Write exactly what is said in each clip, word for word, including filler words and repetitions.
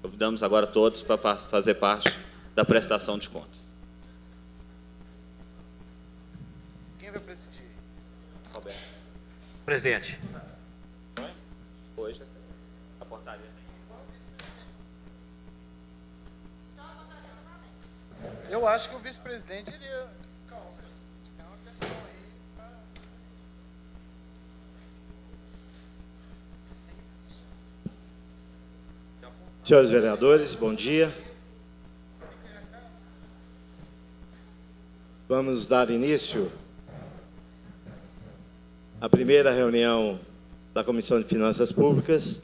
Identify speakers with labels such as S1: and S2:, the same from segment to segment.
S1: Convidamos agora todos para fazer parte da prestação de contas.
S2: Quem vai presidir?
S1: Roberto.
S3: Presidente.
S1: Hoje, a portaria.
S2: Eu acho que o vice-presidente iria... Calma, tem uma questão aí.
S4: Senhores vereadores, bom dia. Vamos dar início à primeira reunião da Comissão de Finanças Públicas.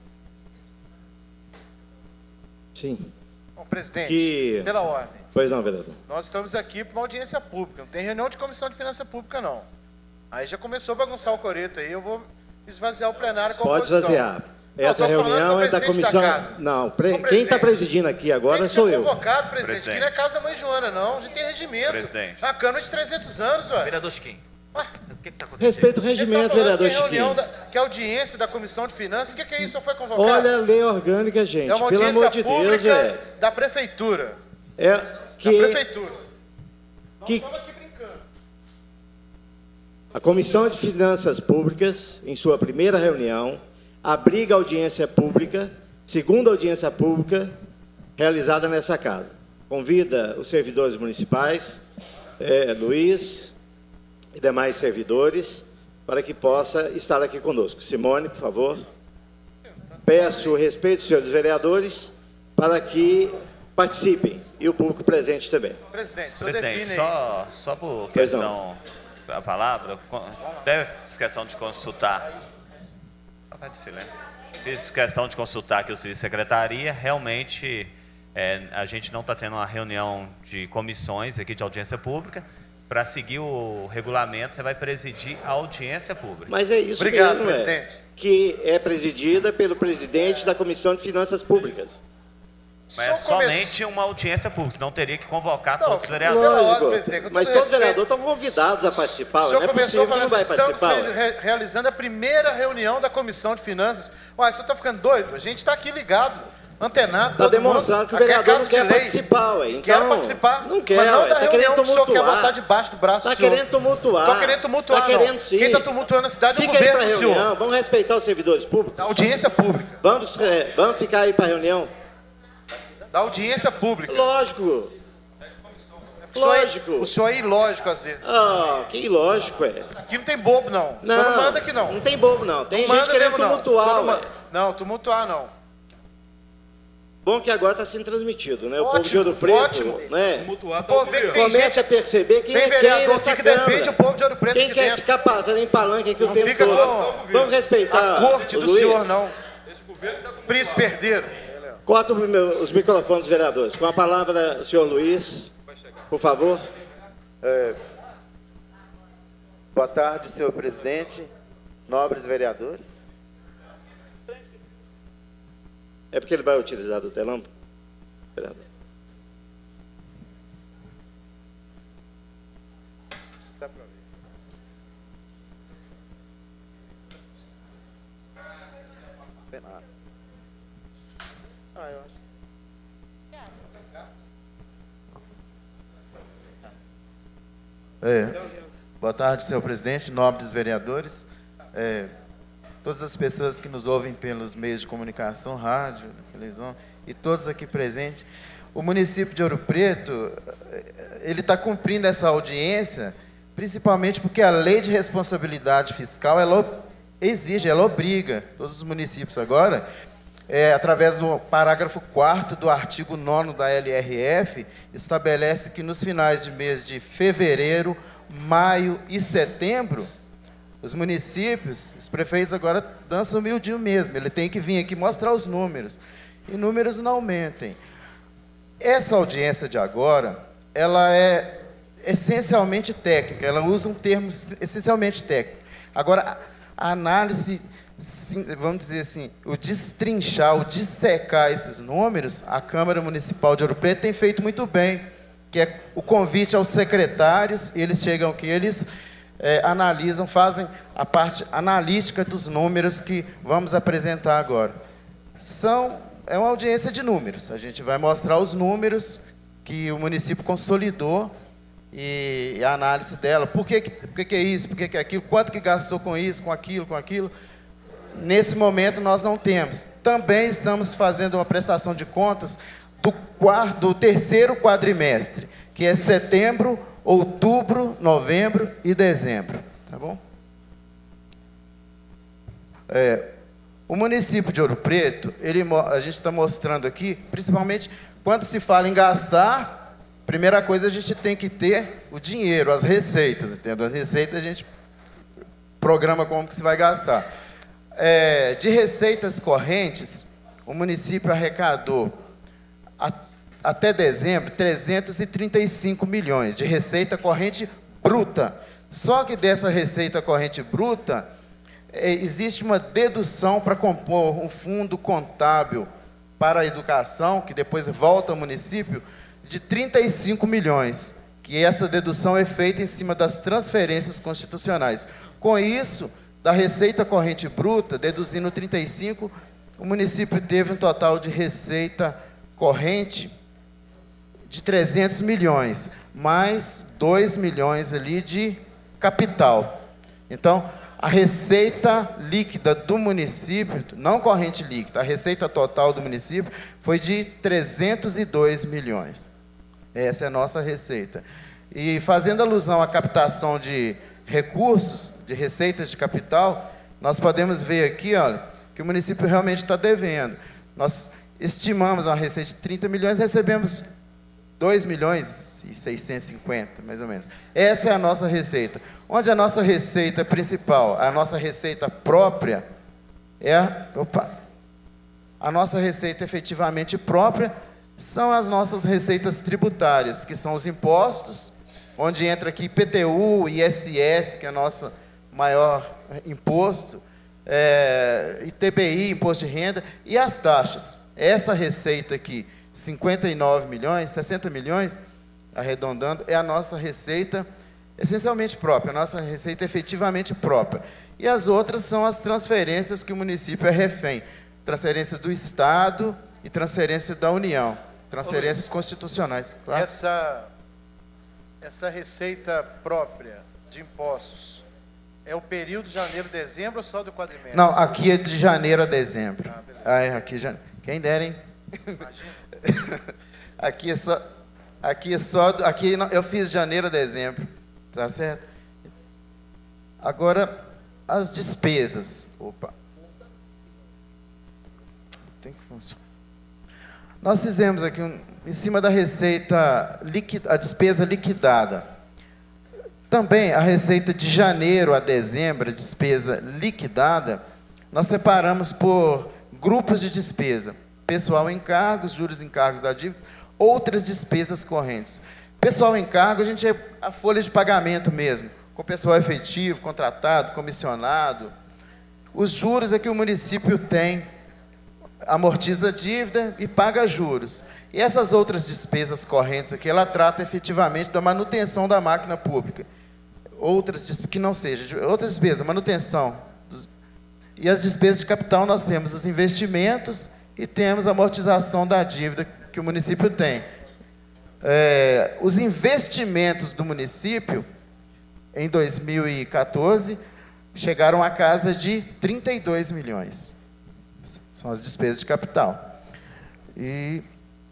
S4: Sim.
S2: Bom, presidente,
S4: que...
S2: pela ordem.
S4: Pois não, vereador.
S2: Nós estamos aqui para uma audiência pública, não tem reunião de Comissão de Finanças Públicas, não. Aí já começou a bagunçar o coreto aí, eu vou esvaziar o plenário com a
S4: Pode
S2: oposição.
S4: esvaziar. Essa
S2: Não,
S4: reunião é da comissão...
S2: Da
S4: não, pre... quem está presidindo aqui agora sou eu.
S2: Tem que ser convocado, presidente.
S3: Presidente.
S2: Aqui não é casa da mãe Joana, não. A gente tem regimento.
S3: Presidente.
S2: A Câmara de trezentos anos, ué.
S3: Vereador Chiquinho.
S2: Ué?
S3: O que está acontecendo?
S4: Respeito o
S2: Ele tá
S4: regimento,
S2: falando
S4: vereador
S2: que é reunião
S4: Chiquinho.
S2: da, que é audiência da Comissão de Finanças. O que, que é isso? Só foi convocado?
S4: Olha a lei orgânica, gente.
S2: é uma
S4: Pelo
S2: audiência
S4: amor de Deus,
S2: pública
S4: é.
S2: da Prefeitura.
S4: É
S2: Da
S4: que...
S2: Prefeitura. Nós
S4: Que-
S2: estamos aqui brincando.
S4: A Comissão de Finanças Públicas, em sua primeira reunião, abriga a audiência pública, segunda audiência pública, realizada nessa casa. Convida os servidores municipais, eh, Luiz e demais servidores, para que possa estar aqui conosco. Simone, por favor. Peço o respeito dos senhores vereadores para que participem, e o público presente também.
S2: Presidente, o senhor
S3: Presidente,
S2: define aí.
S3: só, só por
S4: Pois
S3: questão, a palavra, deve questão de consultar. Vai de silêncio. Fiz questão de consultar aqui o Serviço de Secretaria. Realmente, é, a gente não está tendo uma reunião de comissões aqui de audiência pública. Para seguir o regulamento, você vai presidir a audiência pública.
S4: Mas é isso
S2: Obrigado,
S4: mesmo,
S2: presidente.
S4: é, que é presidida pelo presidente da Comissão de Finanças Públicas.
S3: Mas
S2: Só
S3: é
S2: come-
S3: somente uma audiência pública, senão teria que convocar
S2: Não,
S3: todos os vereadores.
S2: Pela ordem,
S4: Lógico,
S2: presidente, com
S4: mas
S2: todo
S4: todos os
S2: respeito.
S4: vereadores estão convidados a participar.
S2: O senhor
S4: não é
S2: começou
S4: possível que
S2: falando
S4: não
S2: assim,
S4: vai
S2: estamos
S4: participar.
S2: re- realizando a primeira reunião da Comissão de Finanças. Uai, o senhor está ficando doido? A gente está aqui ligado, antenado.
S4: Está
S2: todo
S4: demonstrando
S2: mundo.
S4: que o
S2: Aqui é
S4: vereador
S2: casa
S4: não quer
S2: de lei.
S4: participar, ué. Então,
S2: Quero participar,
S4: Não quer,
S2: mas não
S4: ué.
S2: da
S4: Está
S2: reunião
S4: querendo
S2: que o senhor quer
S4: tumultuar.
S2: botar debaixo do braço
S4: Está
S2: do senhor.
S4: querendo tumultuar.
S2: Estou querendo tumultuar,
S4: Está
S2: não.
S4: querendo sim.
S2: Quem está tumultuando a cidade é o
S4: Fica aí para
S2: governo
S4: a
S2: do senhor.
S4: reunião. Vamos respeitar os servidores públicos.
S2: Da audiência pública.
S4: Vamos, é, vamos ficar aí para a reunião?
S2: Da audiência pública.
S4: Lógico.
S2: O senhor é-
S4: Lógico.
S2: O senhor é ilógico, às vezes.
S4: Ah, que ilógico, é.
S2: Aqui não tem bobo, não. O senhor não manda aqui, não.
S4: Não tem bobo, não. Tem
S2: Não
S4: gente
S2: manda
S4: querendo
S2: mesmo, não.
S4: tumultuar,
S2: O senhor não,
S4: ué.
S2: manda- não, tumultuar, não.
S4: Bom que agora está sendo transmitido, né? O povo de
S2: Ótimo,
S4: Ouro Preto,
S2: ótimo.
S4: né?
S2: O povo vê que tem
S4: Comece
S2: gente,
S4: a perceber quem
S2: tem
S4: é quem
S2: vereador
S4: nessa
S2: aqui que
S4: Câmara.
S2: defende o povo de Ouro Preto
S4: Quem
S2: aqui
S4: quer
S2: dentro.
S4: ficar pa- fazendo palanque aqui o
S2: Não
S4: tempo
S2: fica
S4: todo.
S2: com
S4: Vamos respeitar
S2: a corte
S4: o
S2: do
S4: Luiz.
S2: senhor, não. Príncipe herdeiro.
S4: Corta o meu- os microfones dos vereadores. Com a palavra, o senhor Luiz, por favor.
S5: Boa tarde, senhor presidente, nobres vereadores.
S4: É porque ele vai utilizar do telão, vereador.
S5: Dá pra ver. Tem nada. Ah, eu acho. É. Boa tarde, senhor presidente, nobres vereadores, é, todas as pessoas que nos ouvem pelos meios de comunicação, rádio, televisão, e todos aqui presentes. O município de Ouro Preto, ele está cumprindo essa audiência, principalmente porque a lei de responsabilidade fiscal, ela exige, ela obriga todos os municípios agora, é, através do parágrafo quarto do artigo nono da L R F, estabelece que nos finais de mês de fevereiro, maio e setembro, os municípios, os prefeitos agora dançam humildinho mesmo, ele tem que vir aqui mostrar os números, e números não aumentem. Essa audiência de agora, ela é essencialmente técnica, ela usa um termo essencialmente técnico. Agora, a análise, vamos dizer assim, o destrinchar, o dissecar esses números, a Câmara Municipal de Ouro Preto tem feito muito bem, que é o convite aos secretários, eles chegam aqui, eles é, analisam, fazem a parte analítica dos números que vamos apresentar agora. São é uma audiência de números. A gente vai mostrar os números que o município consolidou e a análise dela. Por que, por que, que é isso? Por que, que é aquilo? Quanto que gastou com isso, com aquilo, com aquilo? Nesse momento nós não temos. Também estamos fazendo uma prestação de contas do, quarto, do terceiro quadrimestre, que é setembro, outubro, novembro e dezembro. Tá bom? É, o município de Ouro Preto, ele, a gente está mostrando aqui, principalmente quando se fala em gastar, primeira coisa a gente tem que ter o dinheiro, as receitas, entendeu? As receitas a gente programa como que se vai gastar. É, de receitas correntes, o município arrecadou a, até dezembro trezentos e trinta e cinco milhões de receita corrente bruta. Só que dessa receita corrente bruta, é, existe uma dedução para compor um fundo contábil para a educação, que depois volta ao município, de trinta e cinco milhões, que essa dedução é feita em cima das transferências constitucionais. Com isso, da receita corrente bruta, deduzindo trinta e cinco, o município teve um total de receita corrente de trezentos milhões, mais dois milhões ali de capital. Então, a receita líquida do município, não corrente líquida, a receita total do município foi de trezentos e dois milhões. Essa é a nossa receita. E fazendo alusão à captação de recursos, de receitas de capital, nós podemos ver aqui, olha, que o município realmente está devendo. Nós estimamos uma receita de trinta milhões, recebemos dois milhões e seiscentos e cinquenta, mais ou menos. Essa é a nossa receita. Onde a nossa receita principal, a nossa receita própria, é a, opa, a nossa receita efetivamente própria são as nossas receitas tributárias, que são os impostos, onde entra aqui I P T U, I S S, que é o nosso maior imposto, é, I T B I, imposto de renda, e as taxas. Essa receita aqui, cinquenta e nove milhões, sessenta milhões, arredondando, é a nossa receita essencialmente própria, a nossa receita efetivamente própria. E as outras são as transferências que o município é refém. Transferência do Estado e transferência da União. Transferências constitucionais. Claro?
S2: Essa, essa receita própria de impostos é o período de janeiro, dezembro ou só do quadrimestre?
S5: Não, aqui é de janeiro a dezembro. Ah, ah, é, aqui já, quem dera, hein? Aqui é só, aqui é só, aqui eu fiz de janeiro a dezembro, tá certo? Agora as despesas. Opa. Tem que funcionar. Nós fizemos aqui um, em cima da receita liquida, a despesa liquidada. Também a receita de janeiro a dezembro, a despesa liquidada, nós separamos por grupos de despesa. Pessoal em cargos, juros em cargos da dívida, outras despesas correntes. Pessoal em cargo, a gente é a folha de pagamento mesmo, com pessoal efetivo, contratado, comissionado. Os juros é que o município tem, amortiza a dívida e paga juros. E essas outras despesas correntes aqui, ela trata efetivamente da manutenção da máquina pública. Outras despesas, que não seja, outras despesas, manutenção. E as despesas de capital, nós temos os investimentos e temos a amortização da dívida que o município tem. É, os investimentos do município, em dois mil e quatorze, chegaram a casa de trinta e dois milhões. São as despesas de capital. E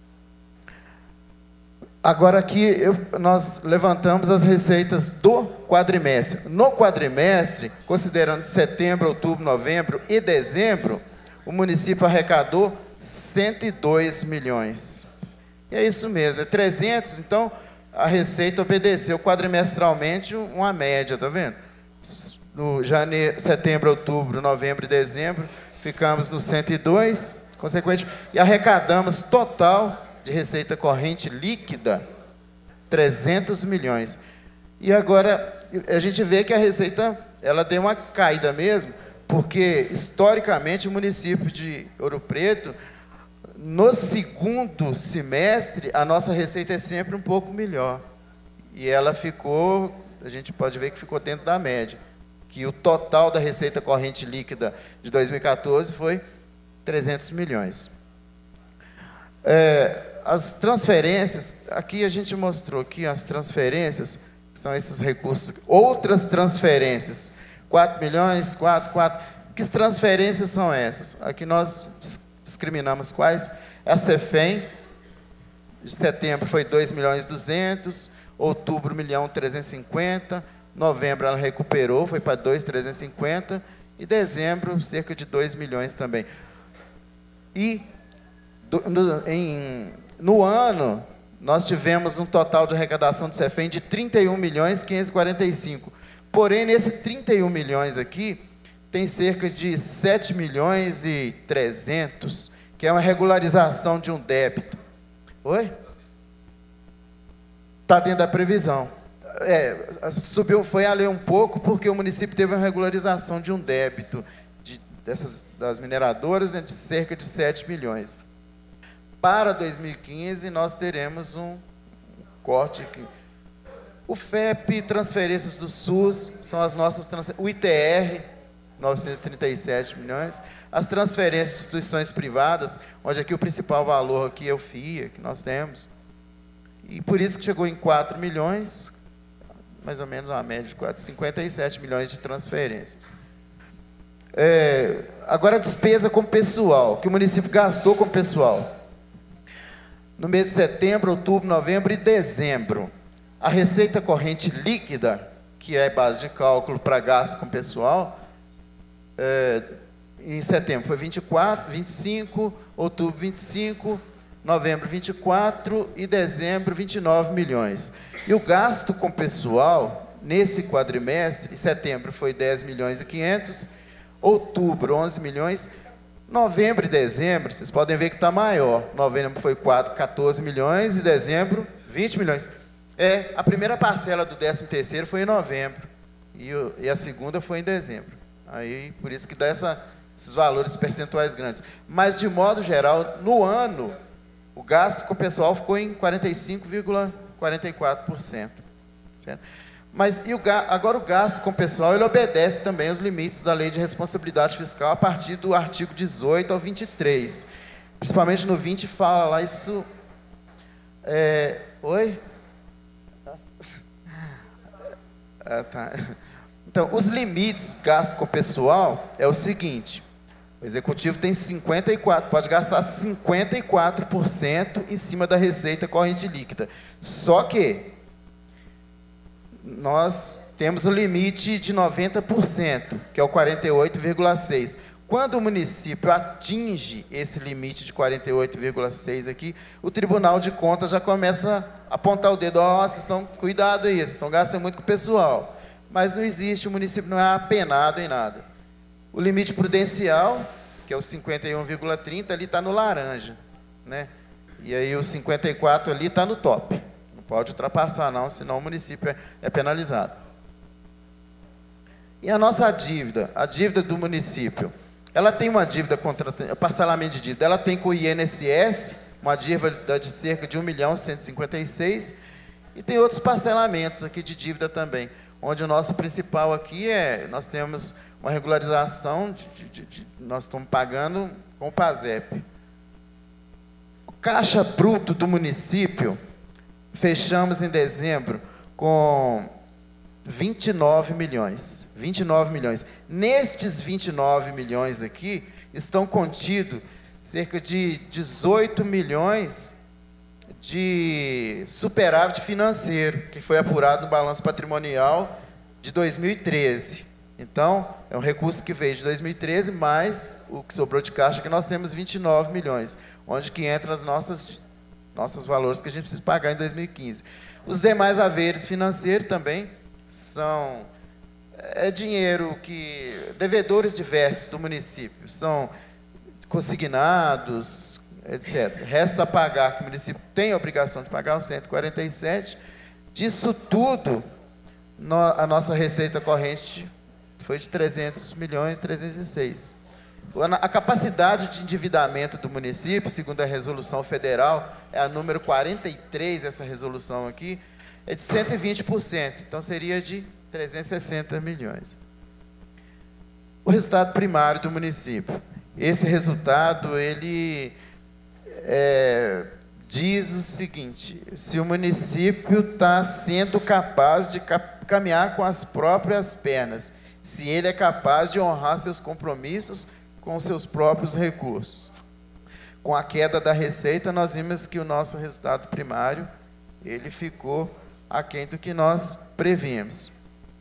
S5: agora aqui eu, nós levantamos as receitas do quadrimestre. No quadrimestre, considerando setembro, outubro, novembro e dezembro, o município arrecadou cento e dois milhões. E é isso mesmo, é trezentos, então a receita obedeceu quadrimestralmente uma média, tá vendo? No janeiro, setembro, outubro, novembro e dezembro, ficamos no cento e dois, consequentemente, e arrecadamos total de receita corrente líquida trezentos milhões. E agora a gente vê que a receita ela deu uma caída mesmo, porque historicamente o município de Ouro Preto, no segundo semestre, a nossa receita é sempre um pouco melhor. E ela ficou, a gente pode ver que ficou dentro da média, que o total da receita corrente líquida de dois mil e quatorze foi trezentos milhões. É, as transferências, aqui a gente mostrou aqui as transferências, que são esses recursos, outras transferências, quatro milhões, quatro, quatro. Que transferências são essas? Aqui nós discriminamos quais. A Cefem, de setembro foi dois milhões e duzentos, outubro um milhão trezentos e cinquenta, novembro ela recuperou, foi para dois milhões trezentos e cinquenta, e dezembro cerca de dois milhões também. E do, no, em, no ano, nós tivemos um total de arrecadação de Cefem de trinta e um milhões quinhentos e quarenta e cinco. Porém, nesse trinta e um milhões aqui, tem cerca de sete milhões e trezentos, que é uma regularização de um débito. Oi? Está dentro da previsão. É, subiu, foi a ler um pouco, porque o município teve uma regularização de um débito de, dessas, das mineradoras, né, de cerca de sete milhões. Para dois mil e quinze, nós teremos um corte aqui. O F E P, transferências do SUS, são as nossas transferências. O I T R, novecentos e trinta e sete milhões. As transferências de instituições privadas, onde aqui o principal valor aqui é o F I A, que nós temos. E por isso que chegou em quatro milhões, mais ou menos uma média de quatro, cinquenta e sete milhões de transferências. É, agora a despesa com pessoal, que o município gastou com pessoal. No mês de setembro, outubro, novembro e dezembro, a receita corrente líquida, que é base de cálculo para gasto com pessoal, é, em setembro foi vinte e quatro, vinte e cinco, outubro vinte e cinco, novembro vinte e quatro e dezembro vinte e nove milhões. E o gasto com pessoal, nesse quadrimestre, em setembro foi dez milhões e quinhentos, outubro onze milhões, novembro e dezembro, vocês podem ver que está maior. Novembro foi quatorze milhões e dezembro vinte milhões. É, a primeira parcela do décimo terceiro foi em novembro e, o, e a segunda foi em dezembro. Aí, por isso que dá essa, esses valores percentuais grandes. Mas, de modo geral, no ano, o gasto com o pessoal ficou em quarenta e cinco vírgula quarenta e quatro por cento. Certo? Mas e o, agora o gasto com o pessoal, ele obedece também aos limites da Lei de Responsabilidade Fiscal a partir do artigo dezoito ao vinte e três. Principalmente no vinte fala lá isso... É, oi? Ah, tá. Então, os limites gasto com o pessoal é o seguinte: o executivo tem cinquenta e quatro, pode gastar cinquenta e quatro por cento em cima da receita corrente líquida. Só que nós temos o limite de noventa por cento, que é o quarenta e oito vírgula seis por cento. Quando o município atinge esse limite de quarenta e oito vírgula seis por cento aqui, o Tribunal de Contas já começa a apontar o dedo. Ó, oh, vocês estão, cuidado aí, vocês estão gastando muito com o pessoal. Mas não existe, o município não é apenado em nada. O limite prudencial, que é o cinquenta e um vírgula trinta, ali está no laranja, né? E aí o cinquenta e quatro ali está no top. Não pode ultrapassar não, senão o município é, é penalizado. E a nossa dívida, a dívida do município, ela tem uma dívida contra parcelamento de dívida, ela tem com o I N S S, uma dívida de cerca de um milhão cento e cinquenta e seis, e tem outros parcelamentos aqui de dívida também, onde o nosso principal aqui é, nós temos uma regularização, de, de, de, de, nós estamos pagando com o PASEP. O caixa bruto do município, fechamos em dezembro com vinte e nove milhões. vinte e nove milhões. Nestes vinte e nove milhões aqui, estão contidos cerca de dezoito milhões de superávit financeiro, que foi apurado no balanço patrimonial de dois mil e treze. Então, é um recurso que veio de dois mil e treze, mais o que sobrou de caixa, que nós temos vinte e nove milhões, onde que entram as nossas, nossos valores que a gente precisa pagar em dois mil e quinze. Os demais haveres financeiros também são é, dinheiro que... devedores diversos do município, são consignados, etcétera. Resta pagar, que o município tem a obrigação de pagar, os cento e quarenta e sete. Disso tudo, no, a nossa receita corrente foi de trezentos milhões, trezentos e seis. A capacidade de endividamento do município, segundo a resolução federal, é a número quarenta e três, essa resolução aqui, é de cento e vinte por cento, então seria de trezentos e sessenta milhões. O resultado primário do município. Esse resultado, ele é, diz o seguinte: se o município está sendo capaz de caminhar com as próprias pernas, se ele é capaz de honrar seus compromissos com seus próprios recursos. Com a queda da receita, nós vimos que o nosso resultado primário ele ficou aquém do que nós prevíamos.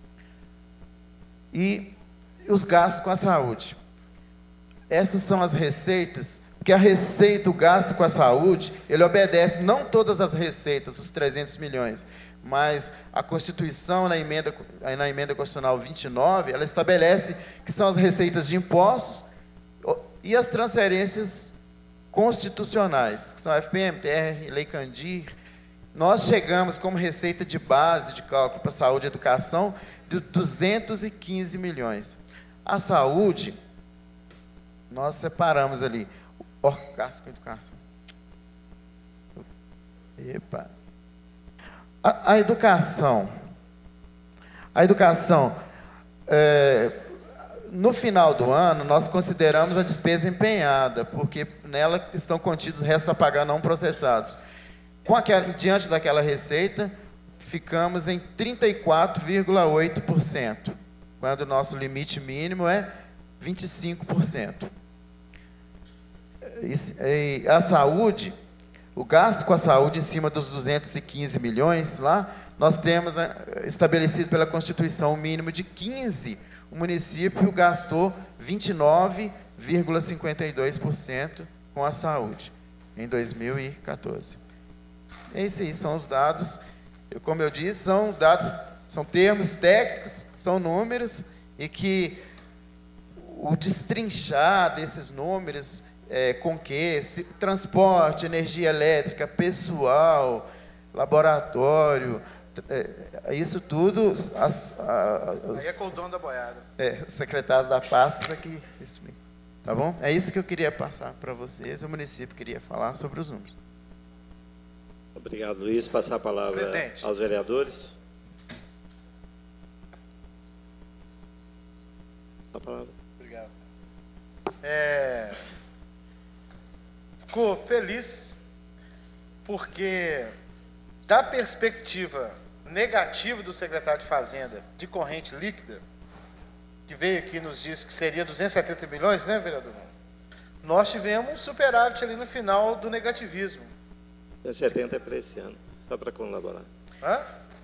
S5: E os gastos com a saúde. Essas são as receitas, porque a receita, o gasto com a saúde, ele obedece não todas as receitas, os trezentos milhões, mas a Constituição, na emenda, na emenda constitucional vinte e nove, ela estabelece que são as receitas de impostos e as transferências constitucionais, que são a F P M, T R, Lei Candir. Nós chegamos como receita de base de cálculo para saúde e educação de duzentos e quinze milhões. A saúde, nós separamos ali, ó, gasto com educação. Epa. A, a educação, a educação, é, no final do ano, nós consideramos a despesa empenhada, porque nela estão contidos restos a pagar não processados. Com aquela, diante daquela receita, ficamos em trinta e quatro vírgula oito por cento, quando o nosso limite mínimo é vinte e cinco por cento. E a saúde, o gasto com a saúde em cima dos duzentos e quinze milhões, lá, nós temos estabelecido pela Constituição um mínimo de quinze. O município gastou vinte e nove vírgula cinquenta e dois por cento com a saúde em dois mil e quatorze. Esses aí são os dados, eu, como eu disse, são dados, são termos técnicos, são números, e que o destrinchar desses números, é, com que se, transporte, energia elétrica, pessoal, laboratório, é, isso tudo, as, as,
S2: aí é com o dono da boiada.
S5: É, os secretários da pasta, isso aqui, isso, tá bom? É isso que eu queria passar para vocês, o município queria falar sobre os números.
S4: Obrigado, Luiz. Passar a palavra
S2: Presidente.
S4: aos vereadores. A palavra.
S2: Obrigado. É, ficou feliz porque, da perspectiva negativa do secretário de Fazenda de corrente líquida, que veio aqui e nos disse que seria duzentos e setenta milhões, né, vereador? Nós tivemos um superávit ali no final do negativismo.
S4: duzentos e setenta é para esse ano, só para colaborar.
S2: Hã?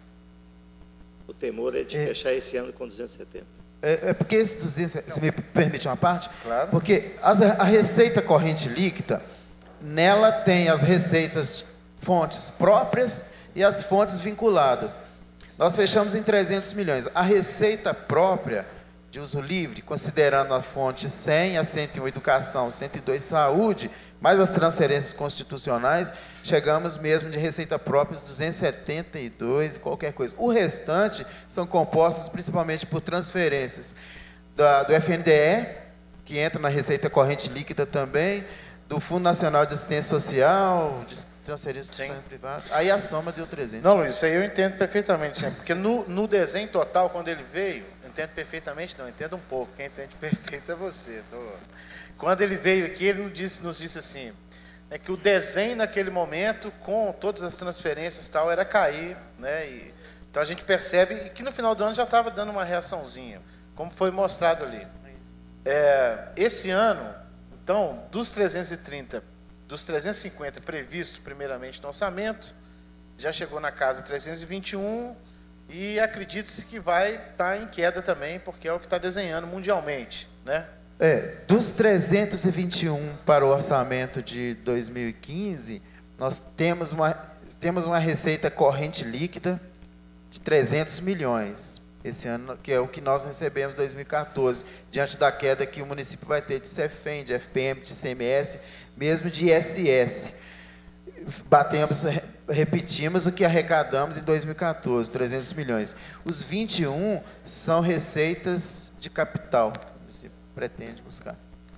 S4: O temor é de
S5: É.
S4: fechar esse ano com duzentos e setenta.
S5: É, é porque esse duzentos, se me permite uma parte?
S2: Claro.
S5: Porque as, a receita corrente líquida, nela tem as receitas fontes próprias e as fontes vinculadas. Nós fechamos em trezentos milhões. A receita própria de uso livre, considerando a fonte cem, a cento e um educação, cento e dois saúde, mais as transferências constitucionais, chegamos mesmo de receita própria duzentos e setenta e dois e qualquer coisa. O restante são compostos principalmente por transferências da, do F N D E, que entra na receita corrente líquida também, do Fundo Nacional de Assistência Social, de transferência do setor privado. Aí a soma deu trezentos.
S2: Não, Luiz, isso aí eu entendo perfeitamente, sim, porque no, no desenho total, quando ele veio, eu entendo perfeitamente, não, eu entendo um pouco, quem entende perfeito é você. Tô... Quando ele veio aqui, ele nos disse, nos disse assim, né, que o desenho naquele momento, com todas as transferências e tal, era cair, né, e, então a gente percebe que no final do ano já estava dando uma reaçãozinha, como foi mostrado ali. É, esse ano, então, dos trezentos e trinta, dos trezentos e cinquenta previsto primeiramente no orçamento, já chegou na casa trezentos e vinte e um e acredita-se que vai estar em queda também, porque é o que está desenhando mundialmente, né?
S5: É, dos trezentos e vinte e um para o orçamento de dois mil e quinze, nós temos uma, temos uma receita corrente líquida de trezentos milhões. Esse ano, que é o que nós recebemos em dois mil e quatorze, diante da queda que o município vai ter de CEFEM, de F P M, de C M S, mesmo de I S S. Batemos, repetimos o que arrecadamos em dois mil e quatorze, trezentos milhões. Os vinte e um são receitas de capital, que o município pretende buscar.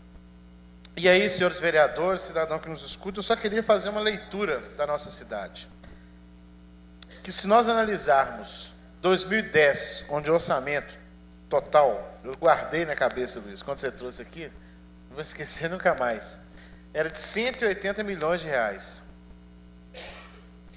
S2: E aí, senhores vereadores, cidadão que nos escuta, eu só queria fazer uma leitura da nossa cidade. Que se nós analisarmos dois mil e dez, onde o orçamento total, eu guardei na cabeça, Luiz, quando você trouxe aqui, não vou esquecer nunca mais, era de cento e oitenta milhões de reais.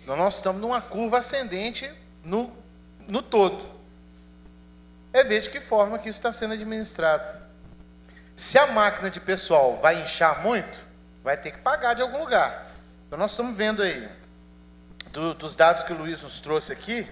S2: Nós estamos numa curva ascendente no, no todo. É ver de que forma que isso está sendo administrado. Se a máquina de pessoal vai inchar muito, vai ter que pagar de algum lugar. Então nós estamos vendo aí, do, dos dados que o Luiz nos trouxe aqui,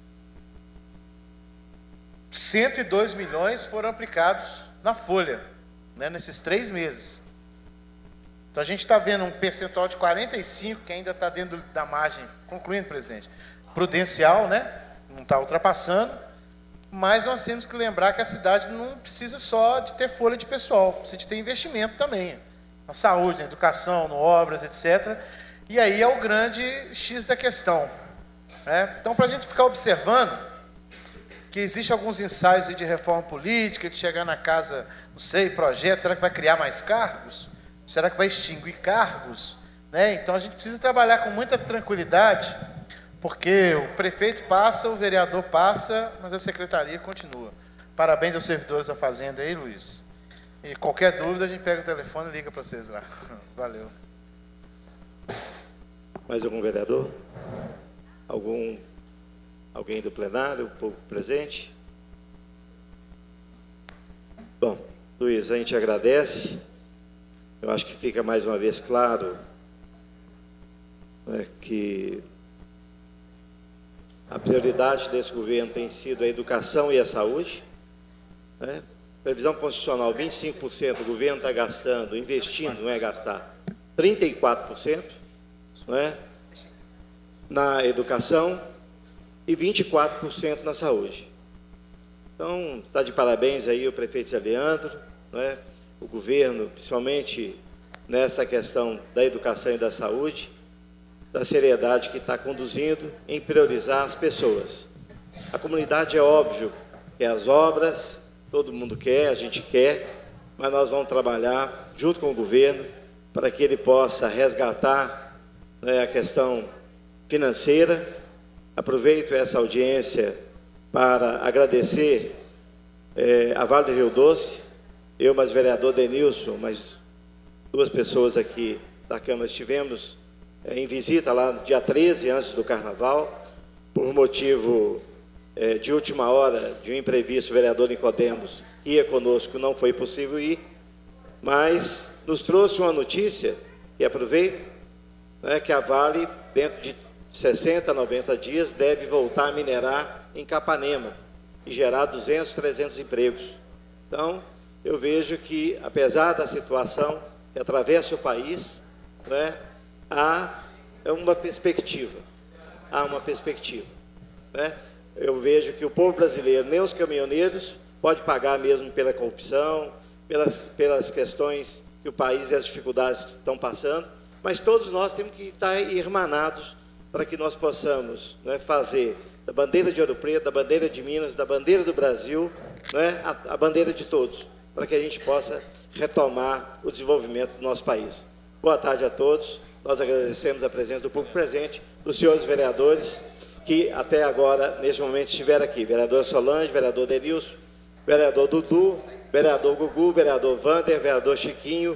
S2: cento e dois milhões foram aplicados na folha, né, nesses três meses. Então a gente está vendo um percentual de quarenta e cinco que ainda está dentro da margem, concluindo, presidente, prudencial, né? Não está ultrapassando, mas nós temos que lembrar que a cidade não precisa só de ter folha de pessoal, precisa de ter investimento também, na saúde, na educação, no obras, etcétera. E aí é o grande X da questão, né? Então, para a gente ficar observando que existem alguns ensaios aí de reforma política, de chegar na casa, não sei, projeto, será que vai criar mais cargos? Será que vai extinguir cargos? Né? Então, a gente precisa trabalhar com muita tranquilidade, porque o prefeito passa, o vereador passa, mas a secretaria continua. Parabéns aos servidores da Fazenda aí, Luiz. E qualquer dúvida, a gente pega o telefone e liga para vocês lá. Valeu.
S4: Mais algum vereador? Algum, alguém do plenário, o povo presente? Bom, Luiz, a gente agradece. Eu acho que fica mais uma vez claro, né, que a prioridade desse governo tem sido a educação e a saúde, né? Previsão constitucional, vinte e cinco por cento o governo está gastando, investindo, não é gastar, trinta e quatro por cento, não é? Na educação e vinte e quatro por cento na saúde. Então, está de parabéns aí o prefeito Zé Leandro, não é? O governo, principalmente nessa questão da educação e da saúde, da seriedade que está conduzindo em priorizar as pessoas. A comunidade é óbvio que as obras, todo mundo quer, a gente quer, mas nós vamos trabalhar junto com o governo para que ele possa resgatar, né, a questão financeira. Aproveito essa audiência para agradecer é, a Vale do Rio Doce. Eu, mais o vereador Denilson, mais duas pessoas aqui da Câmara, estivemos é, em visita lá no dia treze, antes do Carnaval, por motivo é, de última hora, de um imprevisto, o vereador Nicodemos ia conosco, não foi possível ir, mas nos trouxe uma notícia, e aproveito, né, que a Vale, dentro de sessenta, noventa dias, deve voltar a minerar em Capanema e gerar duzentos, trezentos empregos. Então, eu vejo que, apesar da situação que atravessa o país, né, há uma perspectiva, há uma perspectiva, né? Eu vejo que o povo brasileiro, nem os caminhoneiros, pode pagar mesmo pela corrupção, pelas, pelas questões que o país e as dificuldades que estão passando, mas todos nós temos que estar irmanados para que nós possamos, né, fazer da bandeira de Ouro Preto, da bandeira de Minas, da bandeira do Brasil, né, a, a bandeira de todos, para que a gente possa retomar o desenvolvimento do nosso país. Boa tarde a todos. Nós agradecemos a presença do público presente, dos senhores vereadores, que até agora, neste momento, estiveram aqui. Vereador Solange, vereador Denilson, vereador Dudu, vereador Gugu, vereador Vander, vereador Chiquinho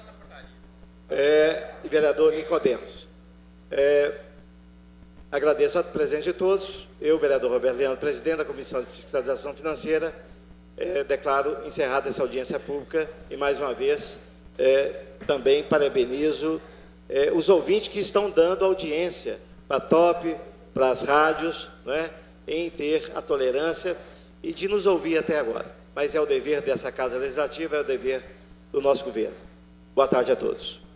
S4: é, e vereador Nicodemos. É, agradeço a presença de todos. Eu, vereador Roberto Leandro, presidente da Comissão de Fiscalização Financeira, é, declaro encerrada essa audiência pública e, mais uma vez, é, também parabenizo é, os ouvintes que estão dando audiência para a Top, para as rádios, né, em ter a tolerância e de nos ouvir até agora. Mas é o dever dessa Casa Legislativa, é o dever do nosso governo. Boa tarde a todos.